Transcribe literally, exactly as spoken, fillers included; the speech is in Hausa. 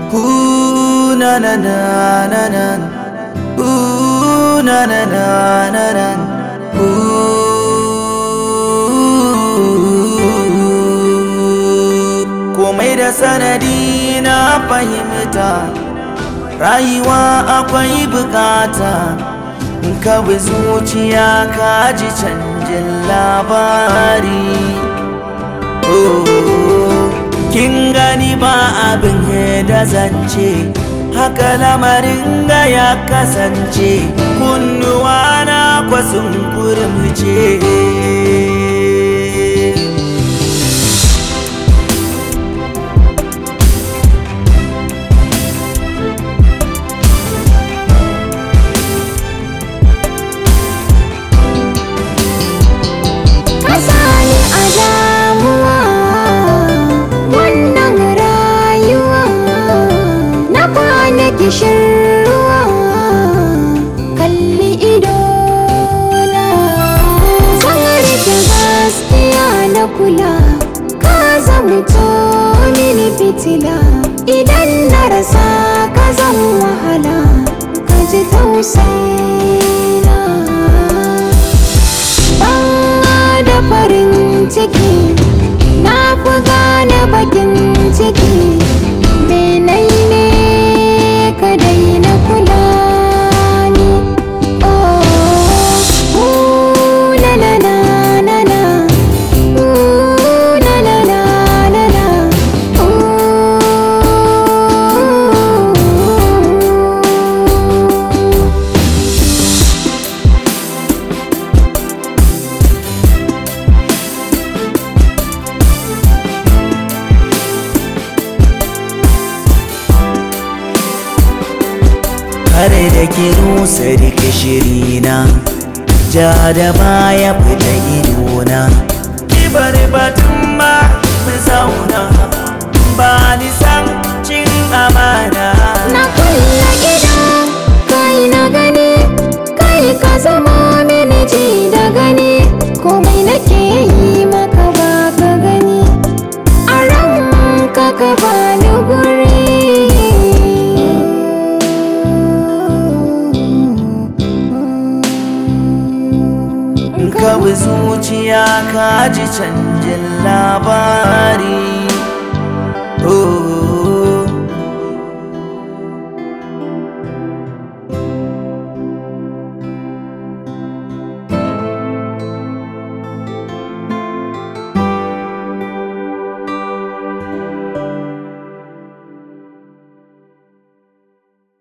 Ooh na na na na na. Ooh na na na na na. Ooh. Komai da sanadi na fahimta, rayuwa akwai bukata. Ka bi zuciya ka ji canjin labari. Oh, kin gani ba abin da zance, haka lamarin ga ya kasance. Kunnuwa na kwasun kurmuce. Kishin ruwa kalli idona, zan rike gaskiya na kula. Ka zamto mini fitila, idan na rasa ka zan wahala. Ka ji tausayina, ban da farin ciki na fi gane bakin ciki. Menene ka daina kula ni? Oh, ooh na na na na na. Ooh na na na na na. Ooh. Kare da ki rusa rike shirina, ja da baya fita idona. Ki bari batun ma mu zauna, ba ni san cin amana. Na kulla ido kai na gani, kai ka zama mini ji da gani. Komai nake yi maka ba ka gani, a ranka ka bani guri. Ka bi zuciya ka ji canjin labari. Oh.